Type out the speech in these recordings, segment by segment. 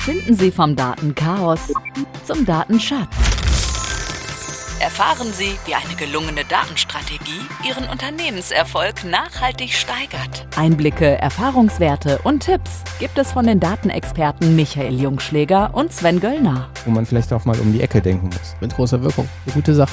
Finden Sie vom Datenchaos zum Datenschatz. Erfahren Sie, wie eine gelungene Datenstrategie Ihren Unternehmenserfolg nachhaltig steigert. Einblicke, Erfahrungswerte und Tipps gibt es von den Datenexperten Michael Jungschläger und Sven Göllner. Wo man vielleicht auch mal um die Ecke denken muss. Mit großer Wirkung. Eine gute Sache.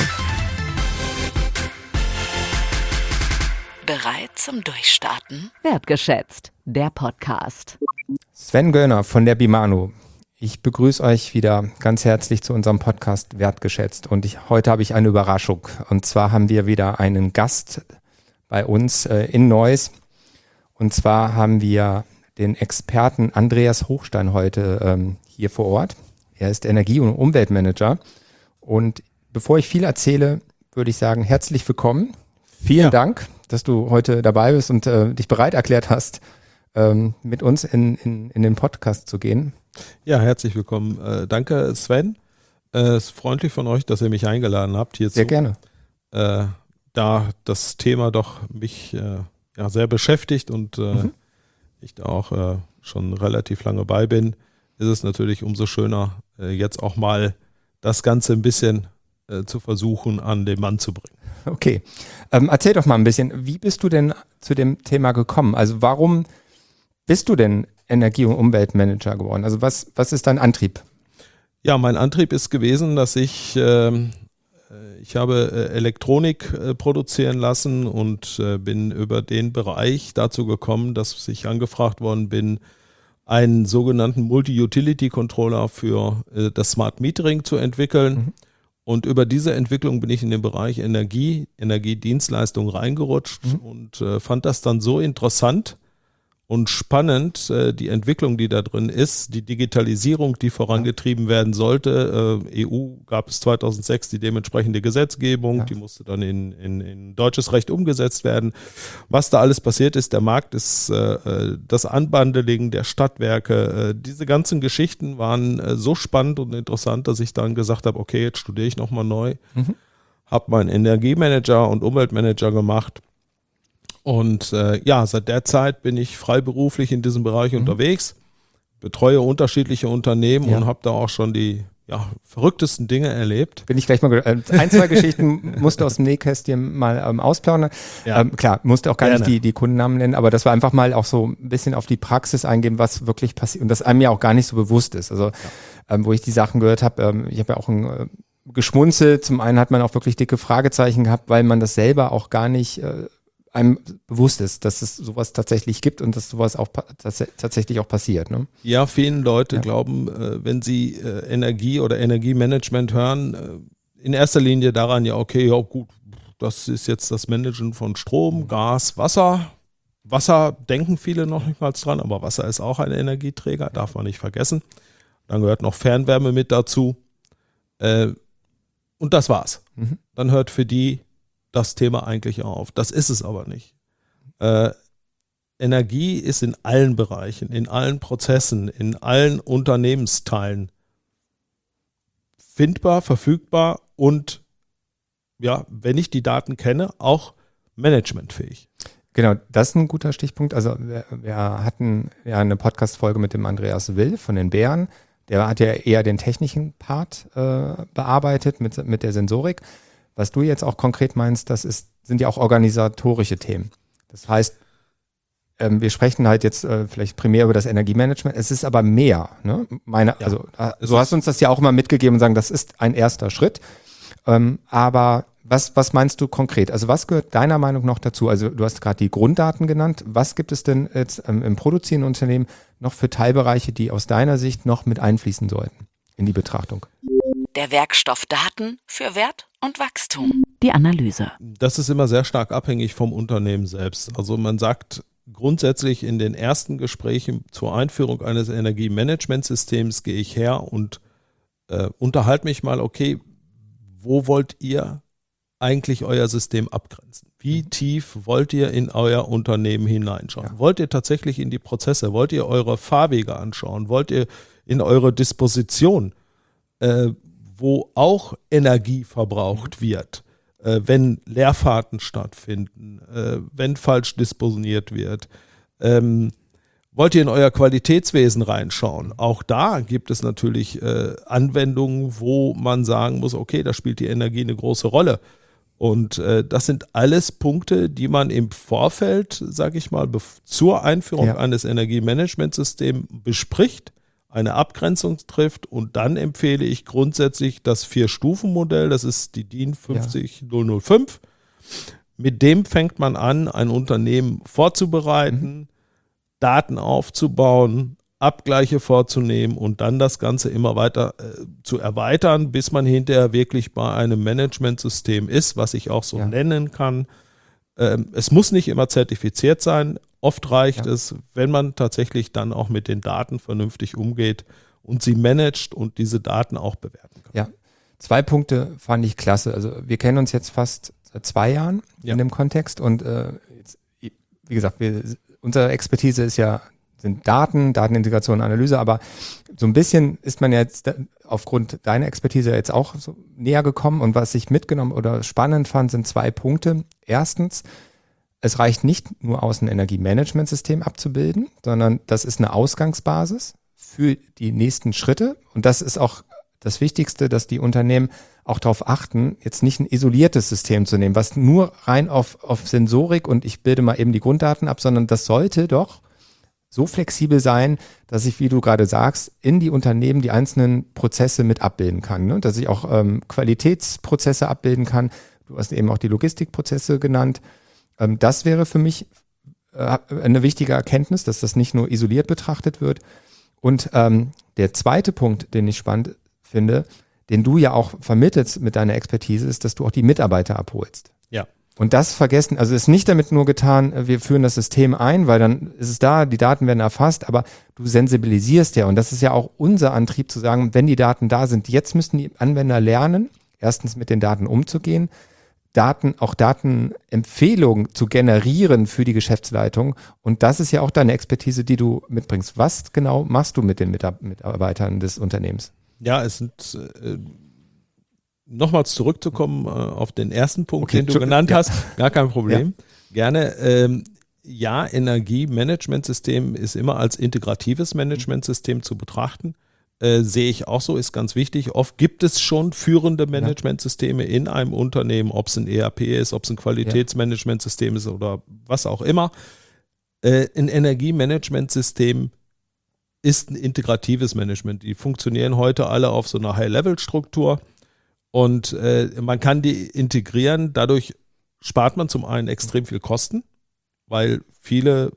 Bereit zum Durchstarten? Wertgeschätzt, der Podcast. Sven Göllner von der Bimano. Ich begrüße euch wieder ganz herzlich zu unserem Podcast Wertgeschätzt. Und heute habe ich eine Überraschung. Und zwar haben wir wieder einen Gast bei uns in Neuss. Und zwar haben wir den Experten Andreas Hochstein heute hier vor Ort. Er ist Energie- und Umweltmanager. Und bevor ich viel erzähle, würde ich sagen, herzlich willkommen. Vielen Dank, dass du heute dabei bist und dich bereit erklärt hast, mit uns in den Podcast zu gehen. Ja, herzlich willkommen. Danke, Sven. Es ist freundlich von euch, dass ihr mich eingeladen habt hierzu. Sehr gerne. Da das Thema doch mich sehr beschäftigt und ich da auch schon relativ lange bei bin, ist es natürlich umso schöner, jetzt auch mal das Ganze ein bisschen zu versuchen, an den Mann zu bringen. Okay. Erzähl doch mal ein bisschen, wie bist du denn zu dem Thema gekommen? Also warum bist du denn Energie- und Umweltmanager geworden? Also was ist dein Antrieb? Ja, mein Antrieb ist gewesen, dass ich habe Elektronik produzieren lassen und bin über den Bereich dazu gekommen, dass ich angefragt worden bin, einen sogenannten Multi-Utility-Controller für das Smart Metering zu entwickeln. Mhm. Und über diese Entwicklung bin ich in den Bereich Energiedienstleistung reingerutscht und fand das dann so interessant und spannend, die Entwicklung, die da drin ist, die Digitalisierung, die vorangetrieben werden sollte. EU gab es 2006 die dementsprechende Gesetzgebung, die musste dann in deutsches Recht umgesetzt werden. Was da alles passiert ist, der Markt ist das Unbundling der Stadtwerke. Diese ganzen Geschichten waren so spannend und interessant, dass ich dann gesagt habe, okay, jetzt studiere ich nochmal neu. Habe meinen Energiemanager und Umweltmanager gemacht. Und seit der Zeit bin ich freiberuflich in diesem Bereich unterwegs, betreue unterschiedliche Unternehmen und habe da auch schon die verrücktesten Dinge erlebt. Bin ich gleich mal ein, zwei Geschichten musst du aus dem Nähkästchen mal ausplaudern. Ja. Klar, musst du auch gar nicht die Kundennamen nennen, aber das war einfach mal auch so ein bisschen auf die Praxis eingehen, was wirklich passiert und das einem ja auch gar nicht so bewusst ist. Also wo ich die Sachen gehört habe, ich habe ja auch geschmunzelt. Zum einen hat man auch wirklich dicke Fragezeichen gehabt, weil man das selber auch gar nicht einem bewusst ist, dass es sowas tatsächlich gibt und dass sowas auch tatsächlich auch passiert. Ne? Ja, viele Leute glauben, wenn sie Energie oder Energiemanagement hören, in erster Linie daran, gut, das ist jetzt das Managen von Strom, Gas, Wasser. Wasser denken viele noch nicht mal dran, aber Wasser ist auch ein Energieträger, darf man nicht vergessen. Dann gehört noch Fernwärme mit dazu. Und das war's. Dann hört für die das Thema eigentlich auf. Das ist es aber nicht. Energie ist in allen Bereichen, in allen Prozessen, in allen Unternehmensteilen findbar, verfügbar und wenn ich die Daten kenne, auch managementfähig. Genau, das ist ein guter Stichpunkt. Also wir hatten ja eine Podcast-Folge mit dem Andreas Will von den Bären. Der hat ja eher den technischen Part bearbeitet mit der Sensorik. Was du jetzt auch konkret meinst, sind ja auch organisatorische Themen. Das heißt, wir sprechen halt jetzt vielleicht primär über das Energiemanagement. Es ist aber mehr. Ne? Du hast uns das ja auch immer mitgegeben und sagen, das ist ein erster Schritt. Aber was meinst du konkret? Also was gehört deiner Meinung noch dazu? Also du hast gerade die Grunddaten genannt. Was gibt es denn jetzt im produzierenden Unternehmen noch für Teilbereiche, die aus deiner Sicht noch mit einfließen sollten in die Betrachtung? Der Werkstoff Daten für Wert und Wachstum. Die Analyse. Das ist immer sehr stark abhängig vom Unternehmen selbst. Also man sagt grundsätzlich in den ersten Gesprächen zur Einführung eines Energiemanagementsystems gehe ich her und unterhalte mich mal, okay, wo wollt ihr eigentlich euer System abgrenzen? Wie tief wollt ihr in euer Unternehmen hineinschauen? Ja. Wollt ihr tatsächlich in die Prozesse? Wollt ihr eure Fahrwege anschauen? Wollt ihr in eure Disposition, wo auch Energie verbraucht wird, wenn Leerfahrten stattfinden, wenn falsch disponiert wird, wollt ihr in euer Qualitätswesen reinschauen? Auch da gibt es natürlich Anwendungen, wo man sagen muss, okay, da spielt die Energie eine große Rolle. Und das sind alles Punkte, die man im Vorfeld, sage ich mal, zur Einführung eines Energiemanagementsystems bespricht, eine Abgrenzung trifft und dann empfehle ich grundsätzlich das 4-Stufen-Modell, das ist die DIN 50005. Mit dem fängt man an, ein Unternehmen vorzubereiten, Daten aufzubauen, Abgleiche vorzunehmen und dann das Ganze immer weiter zu erweitern, bis man hinterher wirklich bei einem Managementsystem ist, was ich auch so nennen kann. Es muss nicht immer zertifiziert sein. Oft reicht es, wenn man tatsächlich dann auch mit den Daten vernünftig umgeht und sie managt und diese Daten auch bewerten kann. Ja, 2 Punkte fand ich klasse. Also wir kennen uns jetzt fast seit 2 Jahren in dem Kontext und jetzt, wie gesagt, unsere Expertise sind Daten, Datenintegration, Analyse, aber so ein bisschen ist man jetzt aufgrund deiner Expertise jetzt auch so näher gekommen und was ich mitgenommen oder spannend fand, sind 2 Punkte. Erstens, es reicht nicht nur aus, ein Energiemanagementsystem abzubilden, sondern das ist eine Ausgangsbasis für die nächsten Schritte und das ist auch das Wichtigste, dass die Unternehmen auch darauf achten, jetzt nicht ein isoliertes System zu nehmen, was nur rein auf Sensorik und ich bilde mal eben die Grunddaten ab, sondern das sollte doch so flexibel sein, dass ich, wie du gerade sagst, in die Unternehmen die einzelnen Prozesse mit abbilden kann. Ne? Dass ich auch Qualitätsprozesse abbilden kann. Du hast eben auch die Logistikprozesse genannt. Das wäre für mich eine wichtige Erkenntnis, dass das nicht nur isoliert betrachtet wird. Und der zweite Punkt, den ich spannend finde, den du ja auch vermittelst mit deiner Expertise, ist, dass du auch die Mitarbeiter abholst. Ja. Und das vergessen, also ist nicht damit nur getan, wir führen das System ein, weil dann ist es da, die Daten werden erfasst, aber du sensibilisierst ja und das ist ja auch unser Antrieb zu sagen, wenn die Daten da sind, jetzt müssen die Anwender lernen, erstens mit den Daten umzugehen, Datenempfehlungen zu generieren für die Geschäftsleitung und das ist ja auch deine Expertise, die du mitbringst. Was genau machst du mit den Mitarbeitern des Unternehmens? Ja, es sind nochmals zurückzukommen auf den ersten Punkt, den du genannt hast, gar kein Problem. Gerne. Energiemanagementsystem ist immer als integratives Managementsystem zu betrachten. Sehe ich auch so, ist ganz wichtig. Oft gibt es schon führende Managementsysteme in einem Unternehmen, ob es ein ERP ist, ob es ein Qualitätsmanagementsystem ist oder was auch immer. Ein Energiemanagementsystem ist ein integratives Management. Die funktionieren heute alle auf so einer High-Level-Struktur. Und man kann die integrieren, dadurch spart man zum einen extrem viel Kosten, weil viele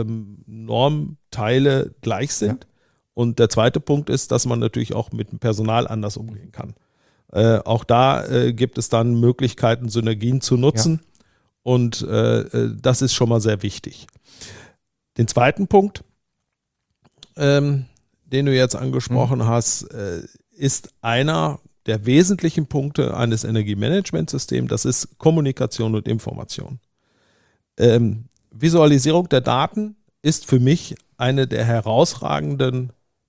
Normteile gleich sind. Ja. Und der zweite Punkt ist, dass man natürlich auch mit dem Personal anders umgehen kann. Auch da gibt es dann Möglichkeiten, Synergien zu nutzen und das ist schon mal sehr wichtig. Den zweiten Punkt, den du jetzt angesprochen hast, ist einer der wesentlichen Punkte eines Energiemanagementsystems, das ist Kommunikation und Information. Visualisierung der Daten ist für mich eine der herausragenden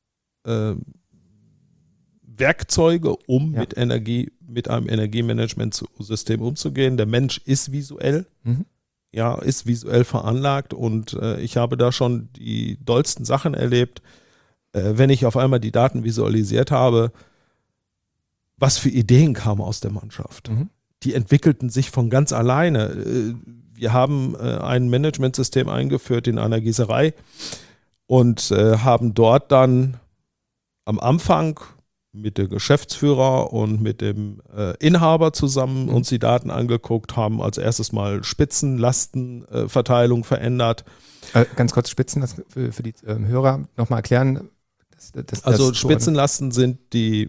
Werkzeuge, um mit einem Energiemanagementsystem umzugehen. Der Mensch ist visuell, ist visuell veranlagt und ich habe da schon die dollsten Sachen erlebt, wenn ich auf einmal die Daten visualisiert habe, was für Ideen kamen aus der Mannschaft. Die entwickelten sich von ganz alleine. Wir haben ein Managementsystem eingeführt in einer Gießerei und haben dort dann am Anfang mit dem Geschäftsführer und mit dem Inhaber zusammen uns die Daten angeguckt, haben als erstes mal Spitzenlastenverteilung verändert. Ganz kurz Spitzenlasten für die Hörer nochmal erklären. Also Spitzenlasten sind die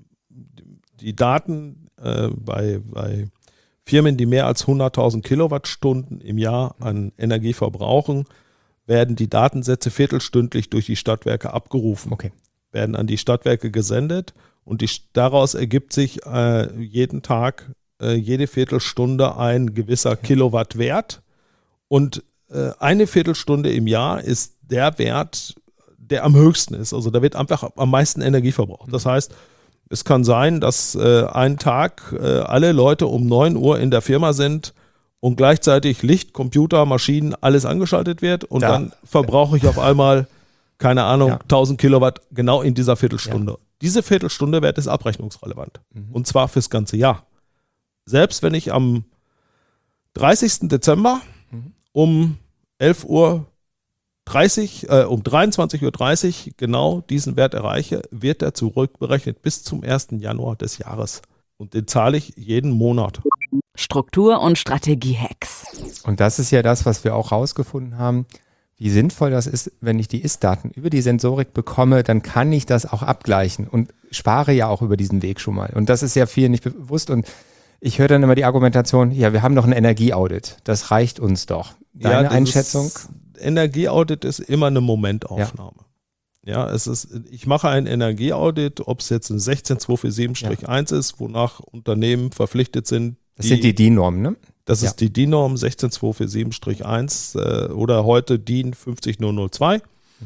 Daten bei Firmen, die mehr als 100.000 Kilowattstunden im Jahr an Energie verbrauchen, werden die Datensätze viertelstündlich durch die Stadtwerke abgerufen, werden an die Stadtwerke gesendet und daraus ergibt sich jeden Tag, jede Viertelstunde ein gewisser Kilowattwert und eine Viertelstunde im Jahr ist der Wert, der am höchsten ist. Also da wird einfach am meisten Energie verbraucht. Das heißt, es kann sein, dass einen Tag alle Leute um 9 Uhr in der Firma sind und gleichzeitig Licht, Computer, Maschinen, alles angeschaltet wird und dann verbrauche ich auf einmal keine Ahnung, 1000 Kilowatt genau in dieser Viertelstunde. Ja. Diese Viertelstunde Wert ist abrechnungsrelevant. Und zwar fürs ganze Jahr. Selbst wenn ich am 30. Dezember um 23:30 Uhr genau diesen Wert erreiche, wird er zurückberechnet bis zum 1. Januar des Jahres. Und den zahle ich jeden Monat. Struktur- und Strategie-Hacks. Und das ist ja das, was wir auch rausgefunden haben. Wie sinnvoll das ist, wenn ich die Ist-Daten über die Sensorik bekomme, dann kann ich das auch abgleichen und spare ja auch über diesen Weg schon mal. Und das ist ja vielen nicht bewusst. Und ich höre dann immer die Argumentation, ja, wir haben doch ein Energieaudit. Das reicht uns doch. Deine Einschätzung? Energieaudit ist immer eine Momentaufnahme. Ja, ich mache ein Energieaudit, ob es jetzt ein 16247-1 ist, wonach Unternehmen verpflichtet sind. Das sind die DIN-Normen, ne? Das ist die DIN-Norm 16247-1 oder heute DIN 50002.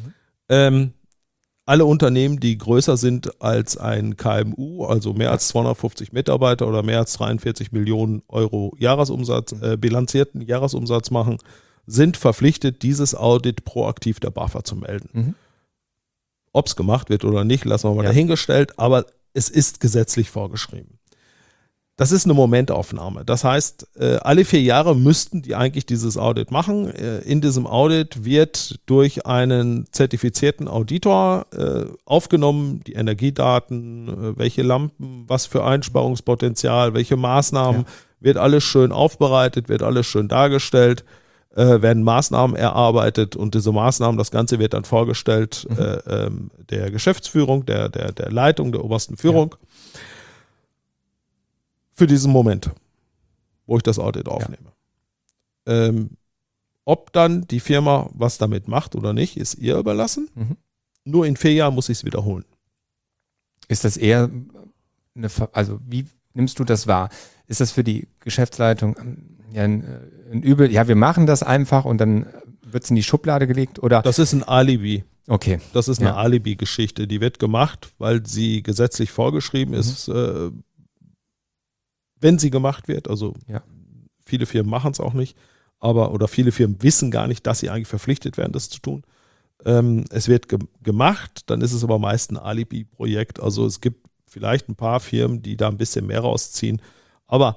Alle Unternehmen, die größer sind als ein KMU, also mehr als 250 Mitarbeiter oder mehr als 43 Millionen Euro Jahresumsatz, bilanzierten Jahresumsatz machen, sind verpflichtet, dieses Audit proaktiv der BAFA zu melden. Ob es gemacht wird oder nicht, lassen wir mal dahingestellt, aber es ist gesetzlich vorgeschrieben. Das ist eine Momentaufnahme. Das heißt, alle 4 Jahre müssten die eigentlich dieses Audit machen. In diesem Audit wird durch einen zertifizierten Auditor aufgenommen, die Energiedaten, welche Lampen, was für Einsparungspotenzial, welche Maßnahmen, wird alles schön aufbereitet, wird alles schön dargestellt, werden Maßnahmen erarbeitet und diese Maßnahmen, das Ganze wird dann vorgestellt der Geschäftsführung, der Leitung, der obersten Führung. Für diesen Moment, wo ich das Audit aufnehme. Ob dann die Firma was damit macht oder nicht, ist ihr überlassen. Nur in 4 Jahren muss ich es wiederholen. Ist das eher also wie nimmst du das wahr? Ist das für die Geschäftsleitung ein Übel? Ja, wir machen das einfach und dann wird es in die Schublade gelegt? Oder? Das ist ein Alibi. Okay. Das ist eine Alibi-Geschichte. Die wird gemacht, weil sie gesetzlich vorgeschrieben ist, wenn sie gemacht wird, also viele Firmen machen es auch nicht, oder viele Firmen wissen gar nicht, dass sie eigentlich verpflichtet werden, das zu tun. Es wird gemacht, dann ist es aber meist ein Alibi-Projekt. Also es gibt vielleicht ein paar Firmen, die da ein bisschen mehr rausziehen. Aber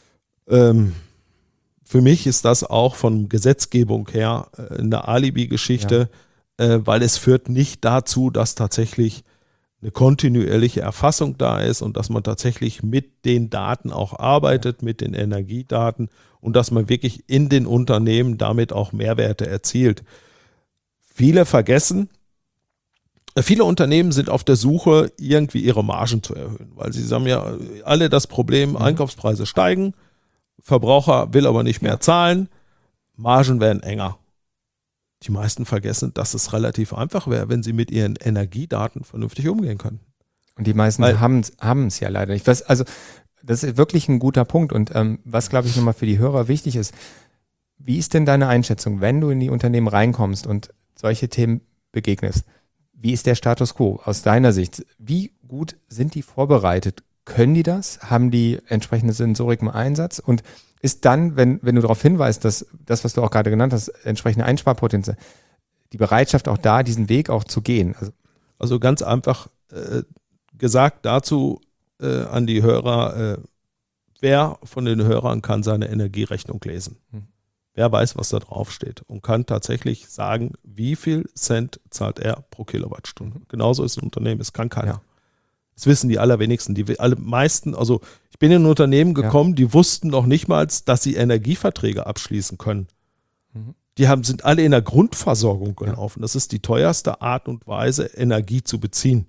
für mich ist das auch von Gesetzgebung her eine Alibi-Geschichte, weil es führt nicht dazu, dass tatsächlich eine kontinuierliche Erfassung da ist und dass man tatsächlich mit den Daten auch arbeitet, mit den Energiedaten und dass man wirklich in den Unternehmen damit auch Mehrwerte erzielt. Viele Unternehmen sind auf der Suche, irgendwie ihre Margen zu erhöhen, weil sie haben ja alle das Problem, Einkaufspreise steigen, Verbraucher will aber nicht mehr zahlen, Margen werden enger. Die meisten vergessen, dass es relativ einfach wäre, wenn sie mit ihren Energiedaten vernünftig umgehen können. Und die meisten haben es ja leider nicht. Also das ist wirklich ein guter Punkt. Und was, glaube ich, nochmal für die Hörer wichtig ist, wie ist denn deine Einschätzung, wenn du in die Unternehmen reinkommst und solche Themen begegnest? Wie ist der Status quo aus deiner Sicht? Wie gut sind die vorbereitet? Können die das? Haben die entsprechende Sensorik im Einsatz? Und ist dann, wenn du darauf hinweist, dass das, was du auch gerade genannt hast, entsprechende Einsparpotenzial, die Bereitschaft auch da, diesen Weg auch zu gehen? Also ganz einfach gesagt dazu an die Hörer, wer von den Hörern kann seine Energierechnung lesen? Wer weiß, was da drauf steht und kann tatsächlich sagen, wie viel Cent zahlt er pro Kilowattstunde. Genauso ist ein Unternehmen, es kann keiner. Das wissen die allerwenigsten. Die meisten, also ich bin in ein Unternehmen gekommen, die wussten noch nicht mal, dass sie Energieverträge abschließen können. Die sind alle in der Grundversorgung gelaufen. Das ist die teuerste Art und Weise, Energie zu beziehen.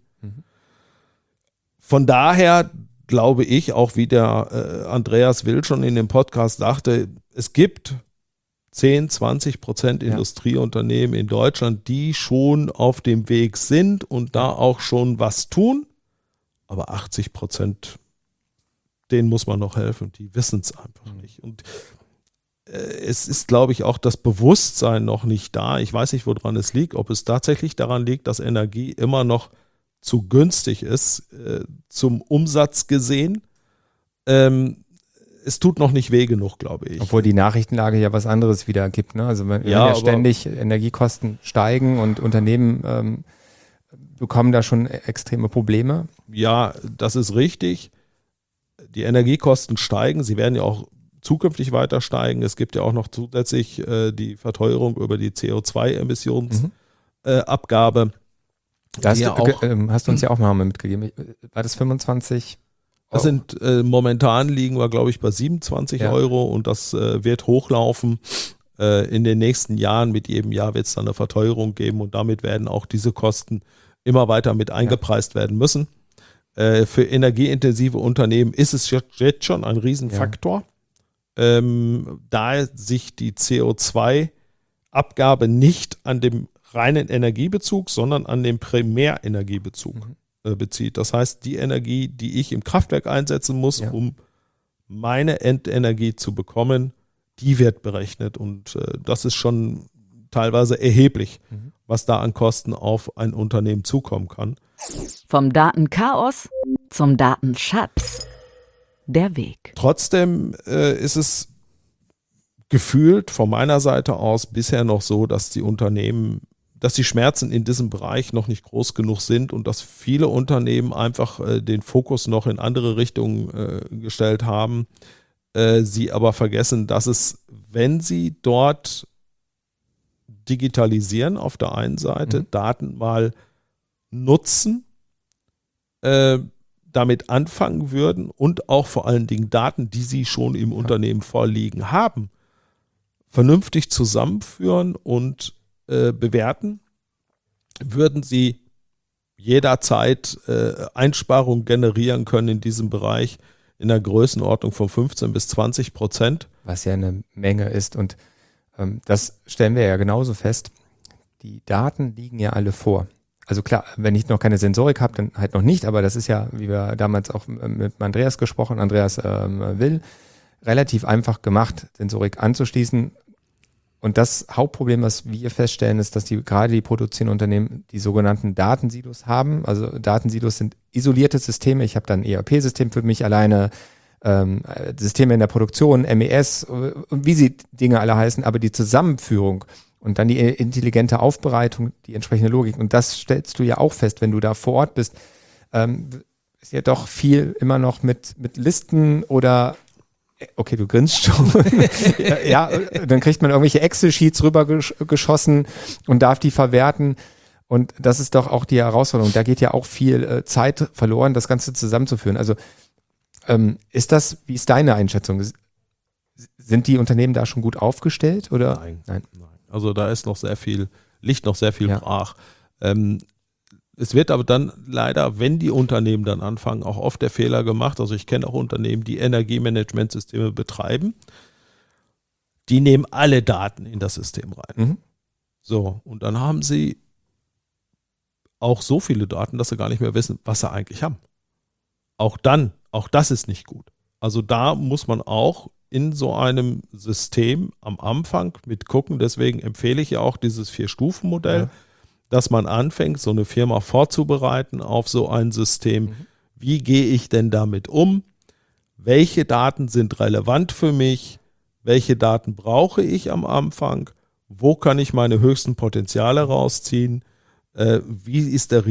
Von daher glaube ich, auch wie der Andreas Will schon in dem Podcast sagte, es gibt 10-20% Industrieunternehmen in Deutschland, die schon auf dem Weg sind und da auch schon was tun. Aber 80%, denen muss man noch helfen. Die wissen es einfach nicht. Und es ist, glaube ich, auch das Bewusstsein noch nicht da. Ich weiß nicht, woran es liegt. Ob es tatsächlich daran liegt, dass Energie immer noch zu günstig ist, zum Umsatz gesehen. es tut noch nicht weh genug, glaube ich. Obwohl die Nachrichtenlage ja was anderes wieder gibt. Ne? Also wenn ja ständig Energiekosten steigen und Unternehmen bekommen da schon extreme Probleme. Ja, das ist richtig. Die Energiekosten steigen. Sie werden ja auch zukünftig weiter steigen. Es gibt ja auch noch zusätzlich die Verteuerung über die CO2-Emissionsabgabe. Hast du uns ja auch mal mitgegeben. War das 25? Das sind momentan liegen wir, glaube ich, bei 27 Euro und das wird hochlaufen. In den nächsten Jahren, mit jedem Jahr wird es dann eine Verteuerung geben und damit werden auch diese Kosten immer weiter mit eingepreist werden müssen. Für energieintensive Unternehmen ist es jetzt schon ein Riesenfaktor. Da sich die CO2-Abgabe nicht an dem reinen Energiebezug, sondern an dem Primärenergiebezug bezieht. Das heißt, die Energie, die ich im Kraftwerk einsetzen muss, um meine Endenergie zu bekommen, die wird berechnet. Und das ist schon teilweise erheblich, was da an Kosten auf ein Unternehmen zukommen kann. Vom Datenchaos zum Datenschatz. Der Weg. Trotzdem ist es gefühlt von meiner Seite aus bisher noch so, dass die Unternehmen, dass die Schmerzen in diesem Bereich noch nicht groß genug sind und dass viele Unternehmen einfach den Fokus noch in andere Richtungen gestellt haben. Sie aber vergessen, dass es, wenn sie dort digitalisieren auf der einen Seite, Daten mal nutzen, damit anfangen würden und auch vor allen Dingen Daten, die sie schon im Unternehmen vorliegen haben, vernünftig zusammenführen und bewerten, würden sie jederzeit Einsparungen generieren können in diesem Bereich in der Größenordnung von 15-20%. Was ja eine Menge ist und das stellen wir ja genauso fest. Die Daten liegen ja alle vor. Also klar, wenn ich noch keine Sensorik habe, dann halt noch nicht, aber das ist ja, wie wir damals auch mit Andreas gesprochen, Andreas Will, relativ einfach gemacht, Sensorik anzuschließen. Und das Hauptproblem, was wir feststellen, ist, dass gerade die produzierenden Unternehmen die sogenannten Datensilos haben. Also Datensilos sind isolierte Systeme. Ich habe dann ein ERP-System für mich alleine, Systeme in der Produktion, MES, wie sie Dinge alle heißen, aber die Zusammenführung und dann die intelligente Aufbereitung, die entsprechende Logik. Und das stellst du ja auch fest, wenn du da vor Ort bist. Ist ja doch viel immer noch mit Listen oder, okay, du grinst schon. Ja, dann kriegt man irgendwelche Excel-Sheets rübergeschossen und darf die verwerten. Und das ist doch auch die Herausforderung. Da geht ja auch viel Zeit verloren, das Ganze zusammenzuführen. Also wie ist deine Einschätzung? Sind die Unternehmen da schon gut aufgestellt? Oder? Nein. Also da ist noch sehr viel, liegt noch sehr viel brach. Es wird aber dann leider, wenn die Unternehmen dann anfangen, auch oft der Fehler gemacht. Also ich kenne auch Unternehmen, die Energiemanagementsysteme betreiben. Die nehmen alle Daten in das System rein. So, und dann haben sie auch so viele Daten, dass sie gar nicht mehr wissen, was sie eigentlich haben. Auch das ist nicht gut. Also da muss man auch in so einem System am Anfang mit gucken. Deswegen empfehle ich ja auch dieses 4-Stufen-Modell, dass man anfängt, so eine Firma vorzubereiten auf so ein System. Wie gehe ich denn damit um? Welche Daten sind relevant für mich? Welche Daten brauche ich am Anfang? Wo kann ich meine höchsten Potenziale rausziehen? Wie ist der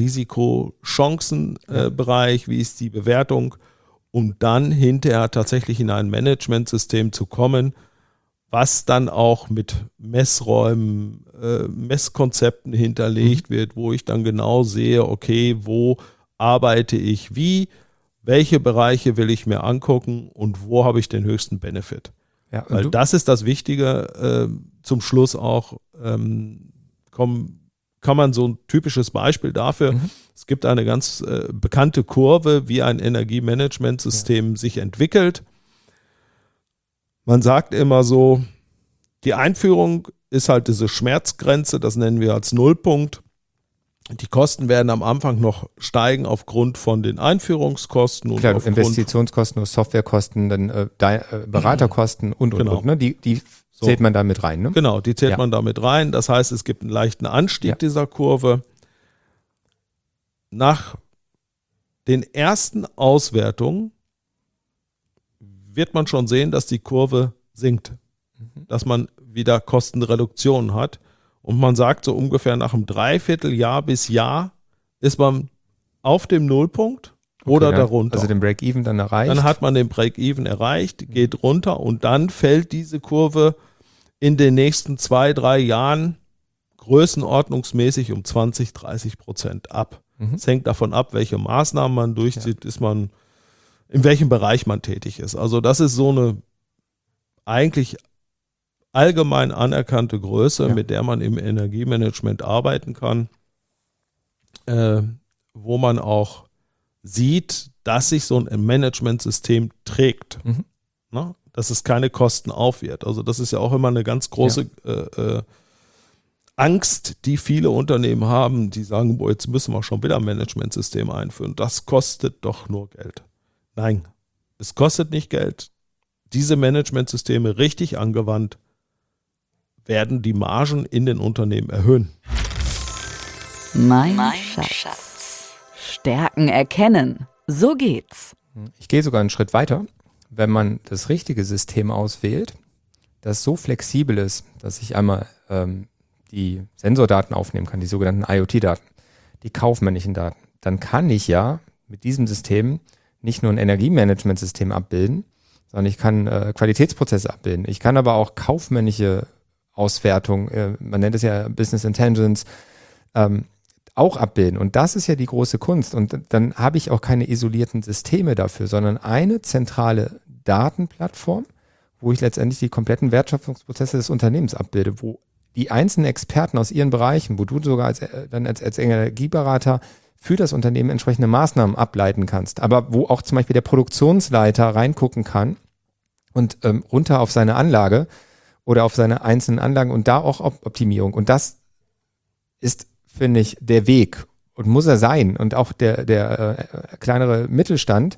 Risiko-Chancen-Bereich? Wie ist die Bewertung? Um dann hinterher tatsächlich in ein Managementsystem zu kommen, was dann auch mit Messräumen, Messkonzepten hinterlegt wird, wo ich dann genau sehe, okay, wo arbeite ich wie, welche Bereiche will ich mir angucken und wo habe ich den höchsten Benefit. Ja, weil das ist das Wichtige, zum Schluss auch, kann man so ein typisches Beispiel dafür, es gibt eine ganz bekannte Kurve, wie ein Energiemanagementsystem sich entwickelt. Man sagt immer so, die Einführung ist halt diese Schmerzgrenze, das nennen wir als Nullpunkt. Die Kosten werden am Anfang noch steigen aufgrund von den Einführungskosten. Und klar, Investitionskosten, Softwarekosten, dann Beraterkosten und. Ne? Die zählt man da mit rein. Ne? Genau, die zählt man da mit rein. Das heißt, es gibt einen leichten Anstieg dieser Kurve. Nach den ersten Auswertungen wird man schon sehen, dass die Kurve sinkt, dass man wieder Kostenreduktionen hat. Und man sagt so ungefähr nach einem Dreivierteljahr bis Jahr ist man auf dem Nullpunkt oder darunter. Also den Break-Even dann erreicht. Dann hat man den Break-Even erreicht, geht runter und dann fällt diese Kurve in den nächsten 2-3 Jahren größenordnungsmäßig um 20-30% ab. Es hängt davon ab, welche Maßnahmen man durchzieht, in welchem Bereich man tätig ist. Also das ist so eine eigentlich allgemein anerkannte Größe, mit der man im Energiemanagement arbeiten kann, wo man auch sieht, dass sich so ein Managementsystem trägt, dass es keine Kosten aufwirt. Also das ist ja auch immer eine ganz große Angst, die viele Unternehmen haben, die sagen, boah, jetzt müssen wir schon wieder ein Managementsystem einführen. Das kostet doch nur Geld. Nein, es kostet nicht Geld. Diese Managementsysteme richtig angewandt werden die Margen in den Unternehmen erhöhen. Mein Schatz. Stärken erkennen. So geht's. Ich gehe sogar einen Schritt weiter. Wenn man das richtige System auswählt, das so flexibel ist, dass ich einmal die Sensordaten aufnehmen kann, die sogenannten IoT-Daten, die kaufmännischen Daten, dann kann ich ja mit diesem System nicht nur ein Energiemanagementsystem abbilden, sondern ich kann Qualitätsprozesse abbilden. Ich kann aber auch kaufmännische Auswertung, man nennt es ja Business Intelligence, auch abbilden. Und das ist ja die große Kunst. Und dann habe ich auch keine isolierten Systeme dafür, sondern eine zentrale Datenplattform, wo ich letztendlich die kompletten Wertschöpfungsprozesse des Unternehmens abbilde, wo die einzelnen Experten aus ihren Bereichen, wo du sogar als Energieberater für das Unternehmen entsprechende Maßnahmen ableiten kannst, aber wo auch zum Beispiel der Produktionsleiter reingucken kann und runter auf seine Anlage oder auf seine einzelnen Anlagen und da auch Optimierung. Und das ist, finde ich, der Weg und muss er sein. Und auch der kleinere Mittelstand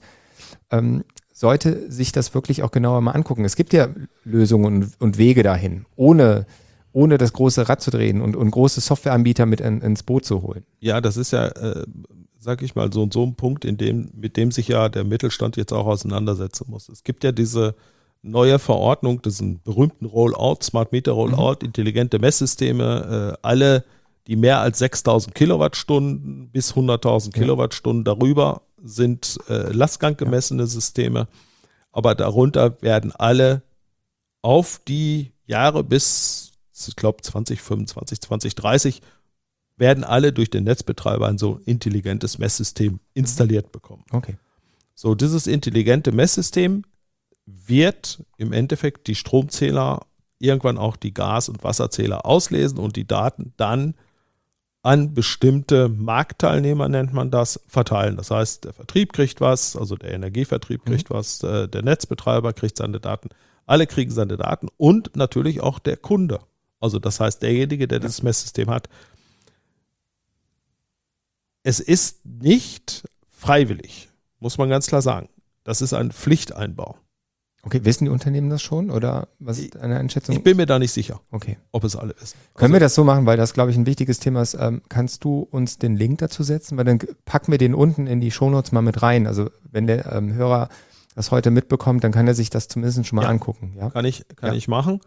sollte sich das wirklich auch genauer mal angucken. Es gibt ja Lösungen und Wege dahin, ohne das große Rad zu drehen und große Softwareanbieter mit ins Boot zu holen. Ja, das ist ja, sag ich mal, so ein Punkt, mit dem sich ja der Mittelstand jetzt auch auseinandersetzen muss. Es gibt ja diese neue Verordnung, diesen berühmten Rollout, Smart Meter Rollout, intelligente Messsysteme, alle, die mehr als 6.000 Kilowattstunden bis 100.000 Kilowattstunden darüber sind Lastgang gemessene Systeme, aber darunter werden alle auf die Jahre bis, ich glaube 2025, 2030, werden alle durch den Netzbetreiber ein so intelligentes Messsystem installiert bekommen. Okay. So, dieses intelligente Messsystem wird im Endeffekt die Stromzähler, irgendwann auch die Gas- und Wasserzähler auslesen und die Daten dann an bestimmte Marktteilnehmer, nennt man das, verteilen. Das heißt, der Vertrieb kriegt was, also der Energievertrieb kriegt was, der Netzbetreiber kriegt seine Daten, alle kriegen seine Daten und natürlich auch der Kunde. Also das heißt, derjenige, der das Messsystem hat. Es ist nicht freiwillig, muss man ganz klar sagen. Das ist ein Pflichteinbau. Okay, wissen die Unternehmen das schon oder was ist eine Einschätzung? Ich bin mir da nicht sicher, okay, ob es alle wissen. Können wir das so machen, weil das, glaube ich, ein wichtiges Thema ist. Kannst du uns den Link dazu setzen? Weil dann packen wir den unten in die Shownotes mal mit rein. Also wenn der Hörer das heute mitbekommt, dann kann er sich das zumindest schon mal angucken. Ja? Kann ich machen.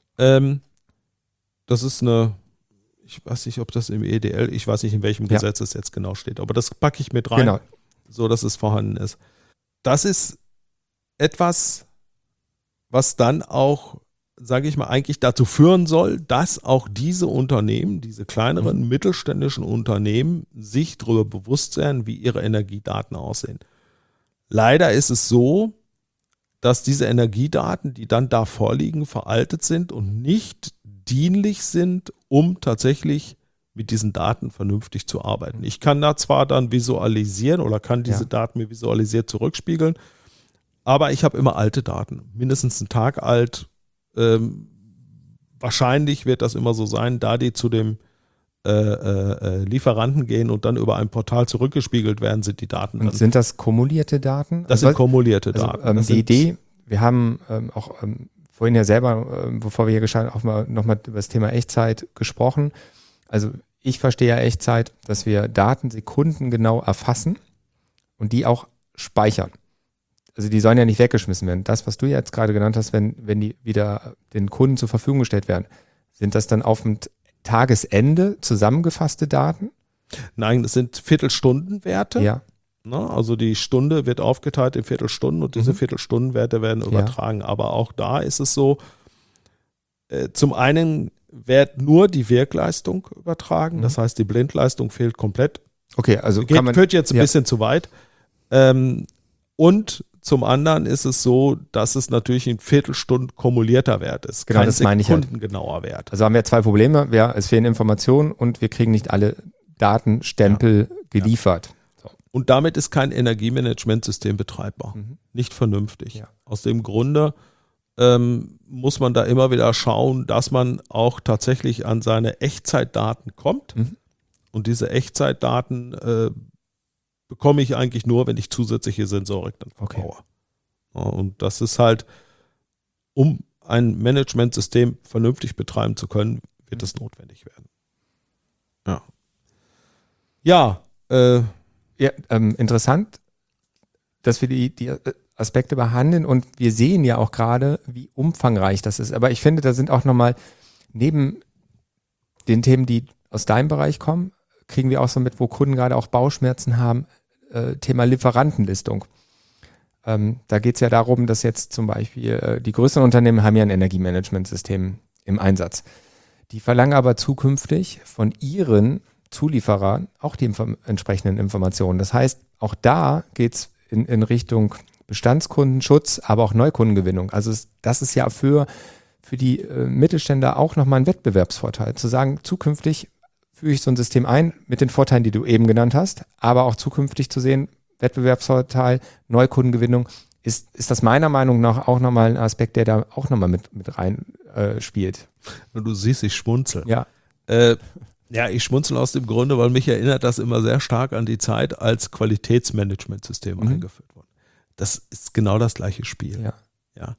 Das ist ich weiß nicht, ob das im EDL, ich weiß nicht, in welchem Gesetz es jetzt genau steht, aber das packe ich mit rein, so dass es vorhanden ist. Das ist etwas, was dann auch, sage ich mal, eigentlich dazu führen soll, dass auch diese Unternehmen, diese kleineren mittelständischen Unternehmen sich darüber bewusst sein, wie ihre Energiedaten aussehen. Leider ist es so, dass diese Energiedaten, die dann da vorliegen, veraltet sind und nicht dienlich sind, um tatsächlich mit diesen Daten vernünftig zu arbeiten. Ich kann da zwar dann visualisieren oder kann diese Daten mir visualisiert zurückspiegeln, aber ich habe immer alte Daten, mindestens einen Tag alt. Wahrscheinlich wird das immer so sein, da die zu dem Lieferanten gehen und dann über ein Portal zurückgespiegelt werden, sind die Daten dann. Und sind das kumulierte Daten? Das sind kumulierte Daten. Die Idee, wir haben auch vorhin ja selber, bevor wir hier geschaut haben, auch nochmal über das Thema Echtzeit gesprochen. Also ich verstehe ja Echtzeit, dass wir Daten sekundengenau erfassen und die auch speichern. also die sollen ja nicht weggeschmissen werden. Das, was du jetzt gerade genannt hast, wenn die wieder den Kunden zur Verfügung gestellt werden, sind das dann auf dem Tagesende zusammengefasste Daten? Nein, das sind Viertelstundenwerte. Ja. Also die Stunde wird aufgeteilt in Viertelstunden und diese Viertelstundenwerte werden übertragen. Aber auch da ist es so, zum einen wird nur die Wirkleistung übertragen, das heißt, die Blindleistung fehlt komplett. Okay, also führt jetzt ein bisschen zu weit. Und zum anderen ist es so, dass es natürlich ein Viertelstunden kumulierter Wert ist, genau, kein das meine ich halt. sekundengenauer Wert. Also haben wir zwei Probleme. Es fehlen Informationen und wir kriegen nicht alle Datenstempel geliefert. So. Und damit ist kein Energiemanagementsystem betreibbar. Nicht vernünftig. Ja. Aus dem Grunde muss man da immer wieder schauen, dass man auch tatsächlich an seine Echtzeitdaten kommt. Und diese Echtzeitdaten bekomme ich eigentlich nur, wenn ich zusätzliche Sensorik dann verbaue. Ja, und das ist halt, um ein Managementsystem vernünftig betreiben zu können, wird das notwendig werden. Interessant, dass wir die Aspekte behandeln und wir sehen ja auch gerade, wie umfangreich das ist. Aber ich finde, da sind auch nochmal neben den Themen, die aus deinem Bereich kommen, kriegen wir auch so mit, wo Kunden gerade auch Bauchschmerzen haben, Thema Lieferantenlistung. Da geht es ja darum, dass jetzt zum Beispiel die größeren Unternehmen haben ja ein Energiemanagementsystem im Einsatz. Die verlangen aber zukünftig von ihren Zulieferern auch die entsprechenden Informationen. Das heißt, auch da geht es in Richtung Bestandskundenschutz, aber auch Neukundengewinnung. Also das ist ja für die Mittelständler auch nochmal ein Wettbewerbsvorteil, zu sagen, zukünftig führe ich so ein System ein mit den Vorteilen, die du eben genannt hast, aber auch zukünftig zu sehen, Wettbewerbsvorteil, Neukundengewinnung, ist das meiner Meinung nach auch nochmal ein Aspekt, der da auch nochmal mit rein spielt. Und du siehst, ich schmunzel. Ja. Ich schmunzel aus dem Grunde, weil mich erinnert das immer sehr stark an die Zeit, als Qualitätsmanagementsystem eingeführt wurde. Das ist genau das gleiche Spiel. Ja.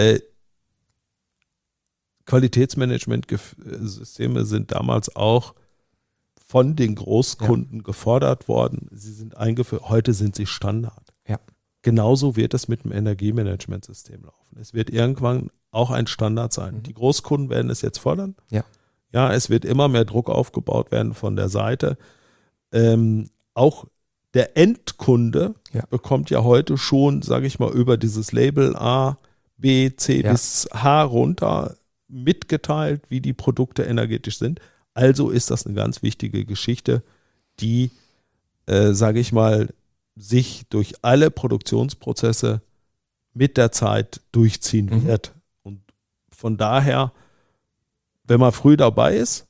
Qualitätsmanagementsysteme sind damals auch von den Großkunden gefordert worden. Sie sind eingeführt, heute sind sie Standard. Ja. Genauso wird es mit dem Energiemanagementsystem laufen. Es wird irgendwann auch ein Standard sein. Die Großkunden werden es jetzt fordern. Ja, es wird immer mehr Druck aufgebaut werden von der Seite. Auch der Endkunde bekommt ja heute schon, sage ich mal, über dieses Label A, B, C bis H runter mitgeteilt, wie die Produkte energetisch sind. Also ist das eine ganz wichtige Geschichte, die, sage ich mal, sich durch alle Produktionsprozesse mit der Zeit durchziehen wird. Und von daher, wenn man früh dabei ist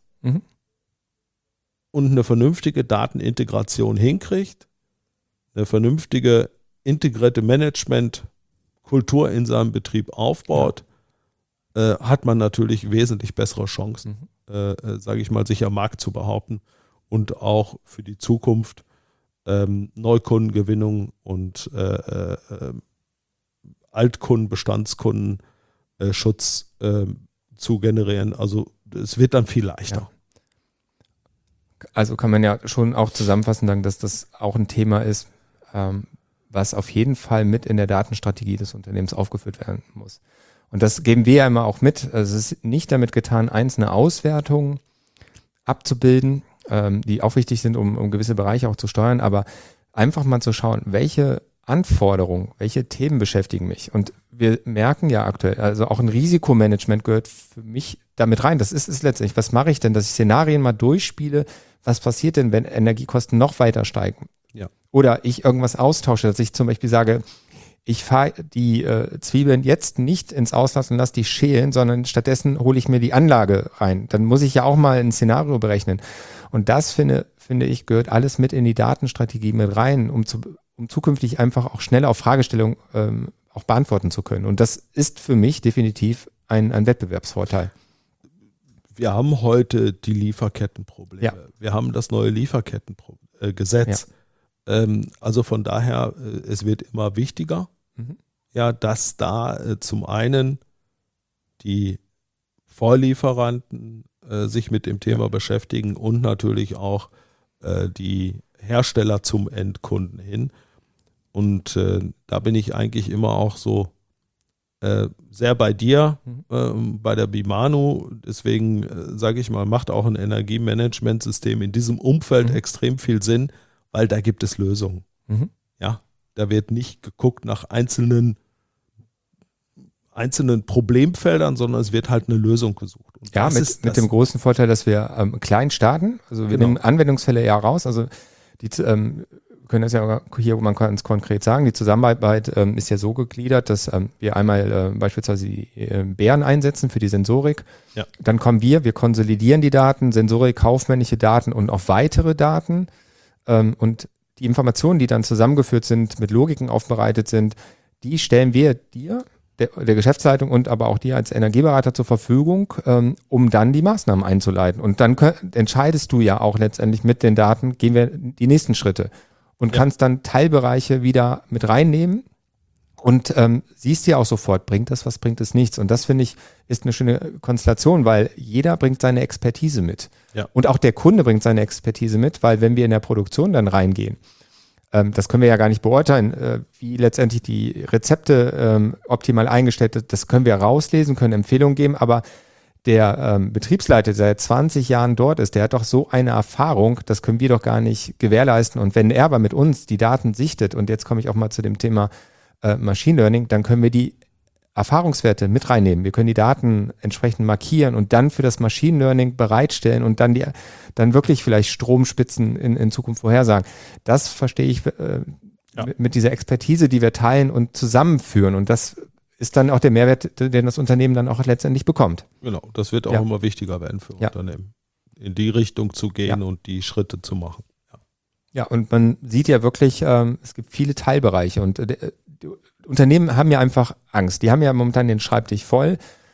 und eine vernünftige Datenintegration hinkriegt, eine vernünftige integrierte Managementkultur in seinem Betrieb aufbaut, hat man natürlich wesentlich bessere Chancen, sage ich mal, sich am Markt zu behaupten und auch für die Zukunft Neukundengewinnung und Altkunden, Bestandskundenschutz zu generieren. Also es wird dann viel leichter. Ja. Also kann man ja schon auch zusammenfassend sagen, dass das auch ein Thema ist, was auf jeden Fall mit in der Datenstrategie des Unternehmens aufgeführt werden muss. Und das geben wir ja immer auch mit. Also es ist nicht damit getan, einzelne Auswertungen abzubilden, die auch wichtig sind, um gewisse Bereiche auch zu steuern, aber einfach mal zu schauen, welche Anforderungen, welche Themen beschäftigen mich. Und wir merken ja aktuell, also auch ein Risikomanagement gehört für mich damit rein. Das ist letztendlich, was mache ich denn, dass ich Szenarien mal durchspiele, was passiert denn, wenn Energiekosten noch weiter steigen? Ja. Oder ich irgendwas austausche, dass ich zum Beispiel sage, ich fahre die Zwiebeln jetzt nicht ins Ausland und lasse die schälen, sondern stattdessen hole ich mir die Anlage rein. Dann muss ich ja auch mal ein Szenario berechnen. Und das, finde ich, gehört alles mit in die Datenstrategie mit rein, um zukünftig einfach auch schnell auf Fragestellungen auch beantworten zu können. Und das ist für mich definitiv ein Wettbewerbsvorteil. Wir haben heute die Lieferkettenprobleme. Ja. Wir haben das neue Lieferkettengesetz. Ja. Also von daher, es wird immer wichtiger, dass da zum einen die Vorlieferanten sich mit dem Thema beschäftigen und natürlich auch die Hersteller zum Endkunden hin. Und da bin ich eigentlich immer auch so sehr bei dir, bei der Bimano. Deswegen sage ich mal, macht auch ein Energiemanagementsystem in diesem Umfeld extrem viel Sinn, weil da gibt es Lösungen. Ja, da wird nicht geguckt nach einzelnen Problemfeldern, sondern es wird halt eine Lösung gesucht. Und ja, mit dem großen Vorteil, dass wir klein starten. Also wir nehmen Anwendungsfälle ja raus. Also die können das ja hier, man kann es konkret sagen, die Zusammenarbeit ist ja so gegliedert, dass wir einmal beispielsweise die Bären einsetzen für die Sensorik. Ja. Dann kommen wir konsolidieren die Daten, Sensorik, kaufmännische Daten und auch weitere Daten. Und die Informationen, die dann zusammengeführt sind, mit Logiken aufbereitet sind, die stellen wir dir, der Geschäftsleitung und aber auch dir als Energieberater zur Verfügung, um dann die Maßnahmen einzuleiten. Und dann entscheidest du ja auch letztendlich mit den Daten, gehen wir die nächsten Schritte. Und kannst dann Teilbereiche wieder mit reinnehmen und siehst ja auch sofort, bringt das was, bringt es nichts. Und das, finde ich, ist eine schöne Konstellation, weil jeder bringt seine Expertise mit. Ja. Und auch der Kunde bringt seine Expertise mit, weil wenn wir in der Produktion dann reingehen, das können wir ja gar nicht beurteilen, wie letztendlich die Rezepte optimal eingestellt sind. Das können wir rauslesen, können Empfehlungen geben, aber der Betriebsleiter, der seit 20 Jahren dort ist, der hat doch so eine Erfahrung, das können wir doch gar nicht gewährleisten. Und wenn er aber mit uns die Daten sichtet, und jetzt komme ich auch mal zu dem Thema Machine Learning, dann können wir die Erfahrungswerte mit reinnehmen. Wir können die Daten entsprechend markieren und dann für das Machine Learning bereitstellen und dann wirklich vielleicht Stromspitzen in Zukunft vorhersagen. Das verstehe ich mit dieser Expertise, die wir teilen und zusammenführen. Und das ist dann auch der Mehrwert, den das Unternehmen dann auch letztendlich bekommt. Genau, das wird auch immer wichtiger werden für Unternehmen, in die Richtung zu gehen und die Schritte zu machen. Ja, und man sieht ja wirklich, es gibt viele Teilbereiche und die Unternehmen haben ja einfach Angst. Die haben ja momentan den Schreibtisch voll,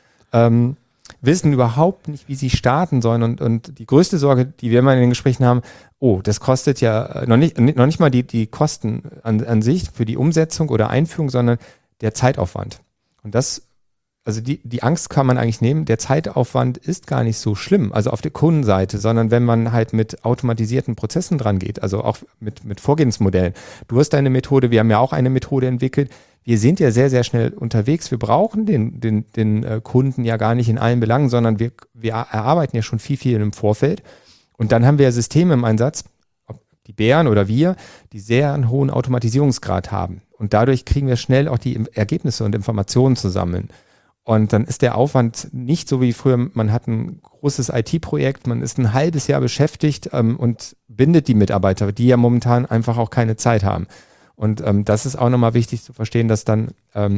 wissen überhaupt nicht, wie sie starten sollen und die größte Sorge, die wir immer in den Gesprächen haben, das kostet ja noch nicht mal die Kosten an sich für die Umsetzung oder Einführung, sondern der Zeitaufwand. Und also die Angst kann man eigentlich nehmen. Der Zeitaufwand ist gar nicht so schlimm, also auf der Kundenseite, sondern wenn man halt mit automatisierten Prozessen dran geht, also auch mit Vorgehensmodellen. Du hast deine Methode, wir haben ja auch eine Methode entwickelt. Wir sind ja sehr, sehr schnell unterwegs. Wir brauchen den Kunden ja gar nicht in allen Belangen, sondern wir erarbeiten ja schon viel im Vorfeld. Und dann haben wir Systeme im Einsatz, ob die Bären oder wir, die sehr einen hohen Automatisierungsgrad haben. Und dadurch kriegen wir schnell auch die Ergebnisse und Informationen zusammen. Und dann ist der Aufwand nicht so wie früher, man hat ein großes IT-Projekt, man ist ein halbes Jahr beschäftigt und bindet die Mitarbeiter, die ja momentan einfach auch keine Zeit haben. Und das ist auch nochmal wichtig zu verstehen, dass dann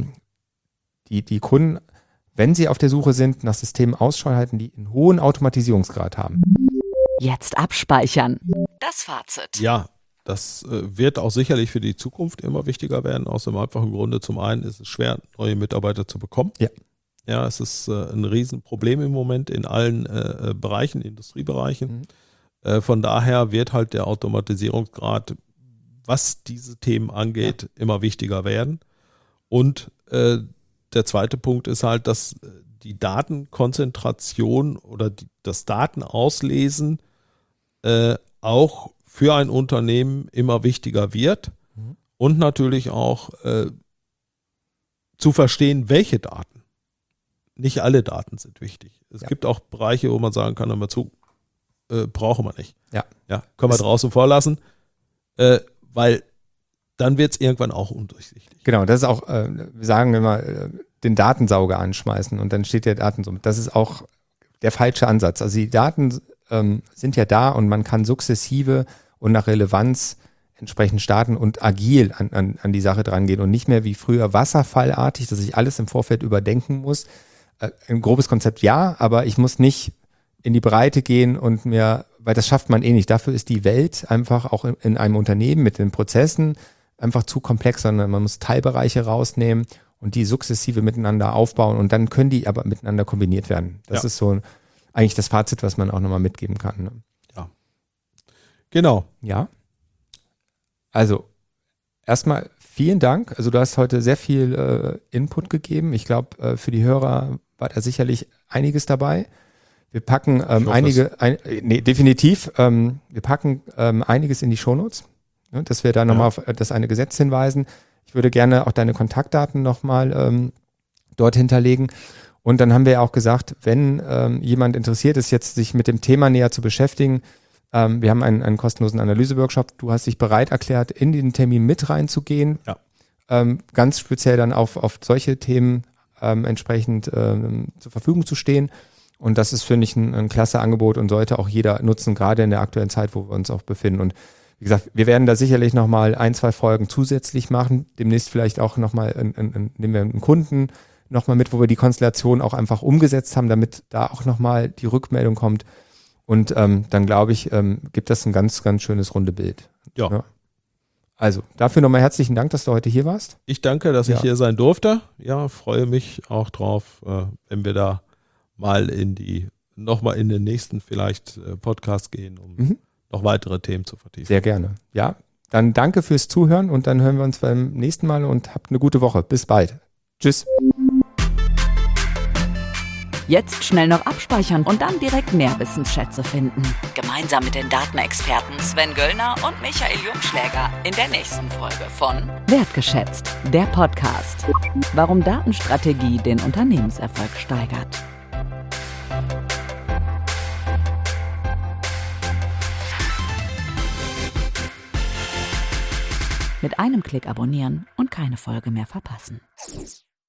die Kunden, wenn sie auf der Suche sind, nach Systemen Ausschau halten, die einen hohen Automatisierungsgrad haben. Jetzt abspeichern. Das Fazit. Ja, das wird auch sicherlich für die Zukunft immer wichtiger werden, aus dem einfachen Grunde. Zum einen ist es schwer, neue Mitarbeiter zu bekommen. Ja, es ist ein Riesenproblem im Moment in allen Bereichen, Industriebereichen. Von daher wird halt der Automatisierungsgrad, was diese Themen angeht, immer wichtiger werden. Und der zweite Punkt ist halt, dass die Datenkonzentration oder das Datenauslesen auch für ein Unternehmen immer wichtiger wird und natürlich auch zu verstehen, welche Daten. Nicht alle Daten sind wichtig. Es gibt auch Bereiche, wo man sagen kann, hör mal zu, brauchen wir nicht. Ja, können wir draußen vorlassen, weil dann wird es irgendwann auch undurchsichtig. Genau, das ist auch, wir sagen immer, den Datensauger anschmeißen und dann steht der Datensauger. Das ist auch der falsche Ansatz. Also die Daten sind ja da und man kann sukzessive und nach Relevanz entsprechend starten und agil an die Sache dran gehen und nicht mehr wie früher wasserfallartig, dass ich alles im Vorfeld überdenken muss. Ein grobes Konzept ja, aber ich muss nicht in die Breite gehen und weil das schafft man eh nicht. Dafür ist die Welt einfach auch in einem Unternehmen mit den Prozessen einfach zu komplex, sondern man muss Teilbereiche rausnehmen und die sukzessive miteinander aufbauen und dann können die aber miteinander kombiniert werden. Das ist so eigentlich das Fazit, was man auch nochmal mitgeben kann. Ne? Ja. Genau. Ja. Also erstmal vielen Dank. Also du hast heute sehr viel Input gegeben. Ich glaube, für die Hörer war da sicherlich einiges dabei. Wir packen definitiv. Wir packen einiges in die Shownotes. dass wir da nochmal auf das eine Gesetz hinweisen. Ich würde gerne auch deine Kontaktdaten nochmal dort hinterlegen. Und dann haben wir ja auch gesagt, wenn jemand interessiert ist, jetzt sich mit dem Thema näher zu beschäftigen, wir haben einen kostenlosen Analyse-Workshop. Du hast dich bereit erklärt, in den Termin mit reinzugehen. Ja. Ganz speziell dann auf solche Themen entsprechend zur Verfügung zu stehen. Und das ist, finde ich, ein klasse Angebot und sollte auch jeder nutzen, gerade in der aktuellen Zeit, wo wir uns auch befinden. Und wie gesagt, wir werden da sicherlich nochmal 1-2 Folgen zusätzlich machen. Demnächst vielleicht auch nochmal nehmen wir einen Kunden nochmal mit, wo wir die Konstellation auch einfach umgesetzt haben, damit da auch nochmal die Rückmeldung kommt. Und dann glaube ich, gibt das ein ganz, ganz schönes runde Bild. Ja. Also dafür nochmal herzlichen Dank, dass du heute hier warst. Ich danke, dass ich hier sein durfte. Ja, freue mich auch drauf, wenn wir da mal nochmal in den nächsten vielleicht Podcast gehen, um noch weitere Themen zu vertiefen. Sehr gerne. Ja, dann danke fürs Zuhören und dann hören wir uns beim nächsten Mal und habt eine gute Woche. Bis bald. Tschüss. Jetzt schnell noch abspeichern und dann direkt mehr Wissensschätze finden. Gemeinsam mit den Datenexperten Sven Göllner und Michael Jungschläger in der nächsten Folge von Wertgeschätzt, der Podcast. Warum Datenstrategie den Unternehmenserfolg steigert. Mit einem Klick abonnieren und keine Folge mehr verpassen.